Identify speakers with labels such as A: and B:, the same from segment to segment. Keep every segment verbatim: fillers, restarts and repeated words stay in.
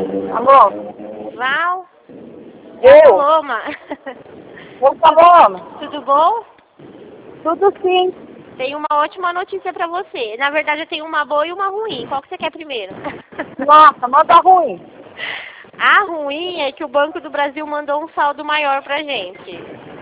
A: Alô?
B: Val?
A: Eu?
B: Paloma.
A: Ô, Paloma.
B: Tudo bom?
A: Tudo sim.
B: Tenho uma ótima notícia pra você. Na verdade, eu tenho uma boa e uma ruim. Qual que você quer primeiro?
A: Nossa, manda ruim.
B: A ruim é que o Banco do Brasil mandou um saldo maior pra gente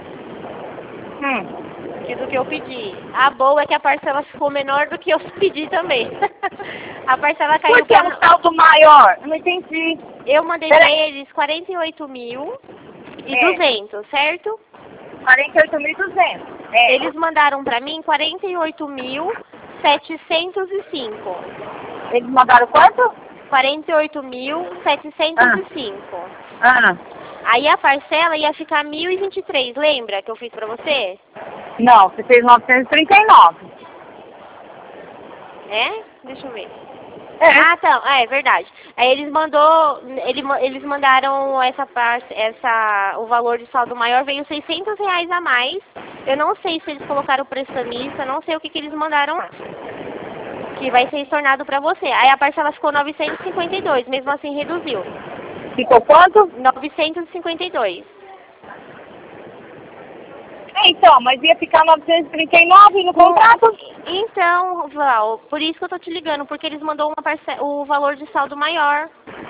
A: Hum.
B: que do que eu pedi. A boa é que a parcela ficou menor do que eu pedi também. A parcela caiu
A: Por que
B: pra...
A: um saldo maior? Eu não entendi.
B: Eu mandei
A: Pera
B: pra
A: aí.
B: eles quarenta e oito mil e
A: É.
B: duzentos, certo?
A: quarenta e oito mil e duzentos. É.
B: Eles mandaram pra mim quarenta e oito mil setecentos e cinco.
A: Eles mandaram quanto?
B: quarenta e oito mil setecentos e cinco.
A: Ah.
B: Aí a parcela ia ficar mil e vinte e três, lembra que eu fiz pra você?
A: Não, você fez novecentos e trinta e nove.
B: É? Deixa eu ver.
A: É.
B: Ah, tá. Ah, é verdade. Aí eles mandou, ele, eles mandaram essa parte, essa, o valor de saldo maior veio seiscentos reais a mais. Eu não sei se eles colocaram o prestamista, não sei o que que eles mandaram lá, que vai ser estornado pra você. Aí a parcela ficou novecentos e cinquenta e dois, mesmo assim reduziu.
A: Ficou quanto?
B: novecentos e cinquenta e dois.
A: É, então, mas ia ficar novecentos e trinta e nove no contrato?
B: Então, Val, por isso que eu tô te ligando, porque eles mandou uma parcela, o valor de saldo maior.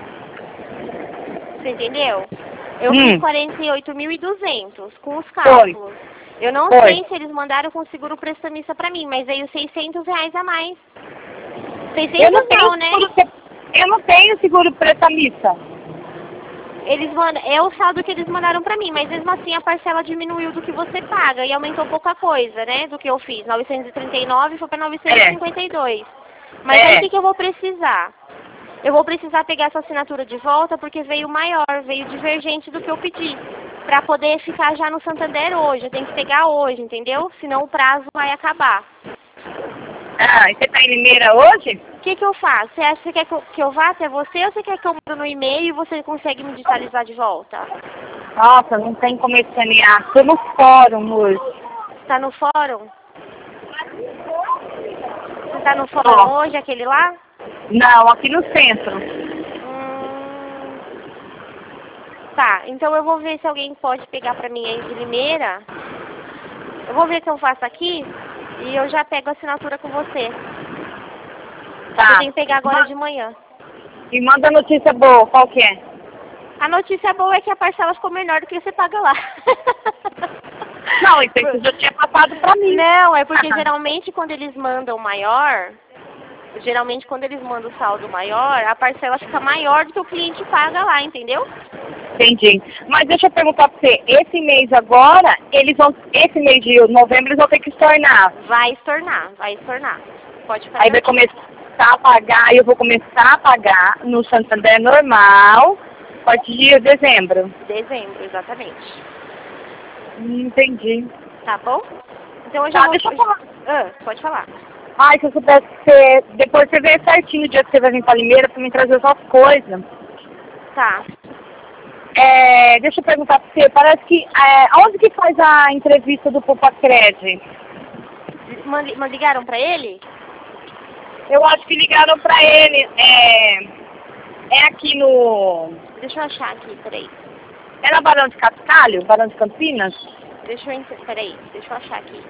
B: Você entendeu? Eu
A: Hum.
B: fiz quarenta e oito mil e duzentos com os cálculos. Eu não
A: Foi.
B: sei se eles mandaram com seguro prestamista pra mim, mas veio seiscentos reais a mais. seiscentos
A: Eu não tenho
B: não, né?
A: seguro, eu não tenho seguro prestamista.
B: Eles mandam, é o saldo que eles mandaram pra mim, mas mesmo assim a parcela diminuiu do que você paga e aumentou pouca coisa, né, do que eu fiz. novecentos e trinta e nove foi pra novecentos e cinquenta e dois. Mas
A: É.
B: aí o que, que eu vou precisar? Eu vou precisar pegar essa assinatura de volta porque veio maior, veio divergente do que eu pedi. Pra poder ficar já no Santander hoje, eu tenho que pegar hoje, entendeu? Senão o prazo vai acabar.
A: Ah, e você tá em Limeira hoje?
B: O que que eu faço? Você acha que você quer que eu, que eu vá até você ou você quer que eu mando no e-mail e você consegue me digitalizar de volta?
A: Nossa, não tem como escanear. Tô no fórum, amor.
B: Você tá no fórum? Você tá no fórum
A: Ó.
B: hoje, aquele lá?
A: Não, aqui no centro.
B: Hum... Tá, então eu vou ver se alguém pode pegar pra mim aí de Limeira. Eu vou ver se eu faço aqui e eu já pego a assinatura com você.
A: Tá.
B: Eu tenho que pegar agora de manhã.
A: E manda notícia boa, qual que é?
B: A notícia boa é que a parcela ficou menor do que você paga lá.
A: Não, isso aí você já tinha passado pra mim.
B: Não, é porque geralmente quando eles mandam maior, geralmente quando eles mandam o saldo maior, a parcela fica maior do que o cliente paga lá, entendeu?
A: Entendi. Mas deixa eu perguntar pra você, esse mês agora, eles vão, esse mês de novembro eles vão ter que estornar.
B: Vai estornar, vai estornar. Pode fazer.
A: Aí vai começar a pagar, eu vou começar a pagar no Santander normal, a partir de dezembro.
B: Dezembro, exatamente.
A: Hum, entendi.
B: Tá bom? Então eu já
A: Tá,
B: vou...
A: deixa eu falar.
B: Ah, pode falar.
A: Ai, se eu soubesse que você, depois você vê certinho o dia que você vai vir pra Limeira pra me trazer suas coisas.
B: Tá.
A: É, deixa eu perguntar pra você, parece que, é, aonde que faz a entrevista do Popacred?
B: Mand- mand- Ligaram pra ele?
A: Eu acho que ligaram pra ele, é, é aqui no,
B: Deixa eu achar aqui, peraí.
A: é na Barão de Cascalho, Barão de Campinas?
B: Deixa eu... ent- Peraí, deixa eu achar aqui.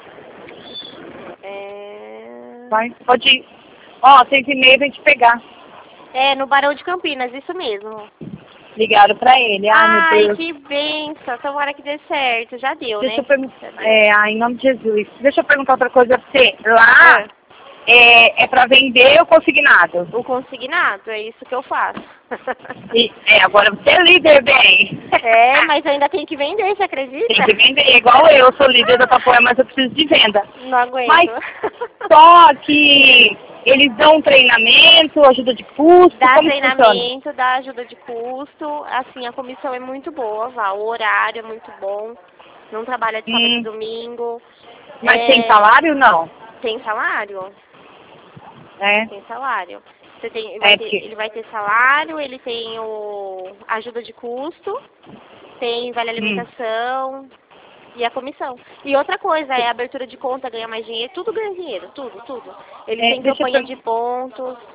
B: É...
A: Vai, pode ir. Ó, seis e meia vem te pegar.
B: É, no Barão de Campinas, isso mesmo.
A: Ligaram pra ele, ai, meu
B: Ai,
A: Deus.
B: que benção. Tomara que dê certo. Já deu,
A: Deixa
B: né?
A: eu perguntar,
B: Já deu.
A: é, ai, em nome de Jesus, deixa eu perguntar outra coisa pra você. Lá, é, é pra vender o consignado?
B: O consignado, é isso que eu faço.
A: E, é, agora você é líder, bem.
B: É, mas ainda tem que vender, você acredita?
A: Tem que vender, igual eu, sou líder da Tapoia, mas eu preciso de venda.
B: Não aguento.
A: Mas só que eles dão treinamento, ajuda de custo,
B: Dá
A: como funciona?
B: treinamento, dá ajuda de custo, assim, a comissão é muito boa, Val, o horário é muito bom, não trabalha de sábado
A: Hum.
B: e domingo.
A: Mas
B: É,
A: tem salário não?
B: Tem salário?
A: É.
B: Tem salário. Você tem, ele, vai
A: É
B: ter,
A: que-
B: ele vai ter salário, ele tem o ajuda de custo, tem vale alimentação e a comissão. E outra coisa, é a abertura de conta, ganha mais dinheiro, tudo ganha dinheiro, tudo, tudo. Ele
A: É,
B: tem
A: deixa eu
B: campanha
A: per-
B: de pontos.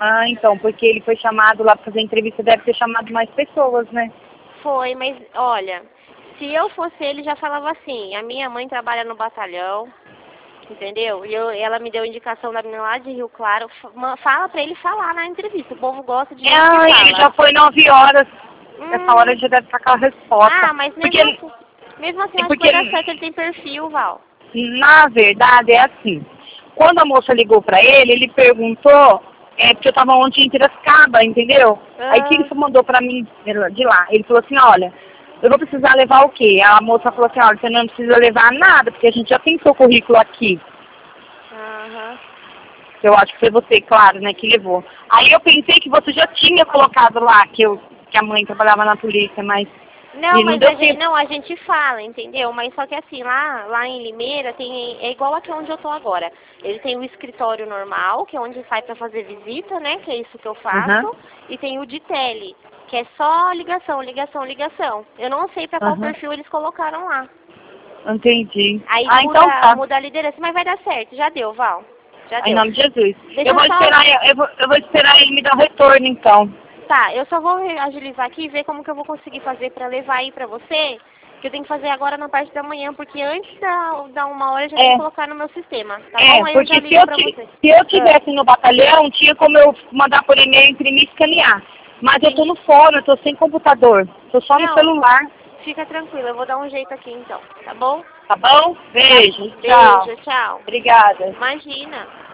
A: Ah, então, porque ele foi chamado lá para fazer entrevista, deve ter chamado mais pessoas, né?
B: Foi, mas olha, se eu fosse ele, já falava assim, a minha mãe trabalha no batalhão, entendeu? E eu, ela me deu indicação da menina lá de Rio Claro, fa- fala pra ele falar na entrevista, o povo gosta de gente que
A: Ah,
B: fala.
A: ele já foi nove horas.
B: Hum.
A: Essa hora ele já deve estar com a resposta.
B: Ah, mas mesmo
A: porque,
B: assim, mesmo assim, eu acho
A: porque
B: que vai dar certo, ele tem perfil, Val.
A: na verdade, é assim. Quando a moça ligou pra ele, ele perguntou, é, porque eu tava ontem em Piracicaba, entendeu?
B: Ah.
A: Aí o que ele mandou pra mim de lá? Ele falou assim, olha, eu vou precisar levar o quê? A moça falou assim, olha, você não precisa levar nada, porque a gente já tem seu currículo aqui.
B: Aham.
A: Eu acho que foi você, claro, né, que levou. Aí eu pensei que você já tinha colocado lá, que, eu, que a mãe trabalhava na polícia, mas...
B: Não,
A: e não
B: mas
A: deu
B: a gente,
A: tempo.
B: não, a gente fala, entendeu? Mas só que assim, lá, lá em Limeira tem, é igual aqui onde eu tô agora. Ele tem o escritório normal, que é onde sai pra fazer visita, né? Que é isso que eu faço.
A: Uhum.
B: E tem o de tele, que é só ligação, ligação, ligação. Eu não sei pra qual
A: Uhum.
B: perfil eles colocaram lá.
A: Entendi.
B: Aí
A: Ah,
B: muda,
A: então tá.
B: muda a liderança, mas vai dar certo. Já deu, Val. Já
A: Em
B: deu.
A: nome de Jesus.
B: Deixa
A: Eu vou,
B: só-
A: esperar, eu, vou, eu vou esperar ele me dar o retorno, então.
B: Tá, eu só vou agilizar aqui e ver como que eu vou conseguir fazer pra levar aí pra você, que eu tenho que fazer agora na parte da manhã, porque antes da, da uma hora eu já
A: É.
B: tenho que colocar no meu sistema, tá
A: É,
B: bom? Aí eu
A: porque
B: já
A: se
B: ligo
A: eu,
B: pra
A: ti-
B: você.
A: se eu tivesse no batalhão, tinha como eu mandar por e-mail, imprimir e escanear. Mas eu tô no fórum, eu tô sem computador. Tô só no
B: Não,
A: celular.
B: fica tranquila, eu vou dar um jeito aqui então, tá bom?
A: Tá bom? Beijo.
B: Beijo,
A: Tchau.
B: tchau.
A: Obrigada.
B: Imagina.